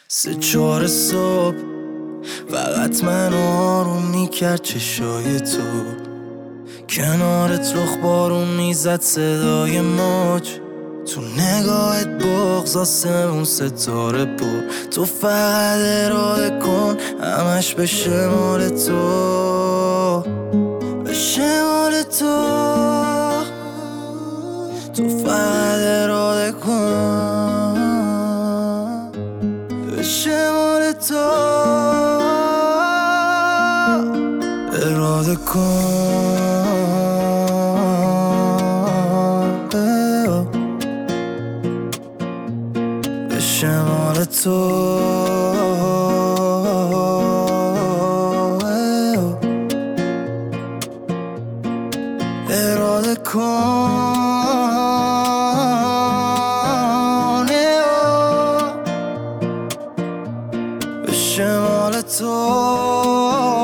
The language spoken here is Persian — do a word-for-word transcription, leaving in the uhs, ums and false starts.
سه چهار صبح فقط منو آروم میکرد چشای تو، کنارت رخ بارون میزد صدای موج، تو نگاهت بغض آسمون ستاره بود. تو فقط اراده کن همش بشه مال تو، بشه مال تو. تو فقط اراده کن بشه مال تو، اراده کن بشه مال تو، اراده کن بشه مال تو.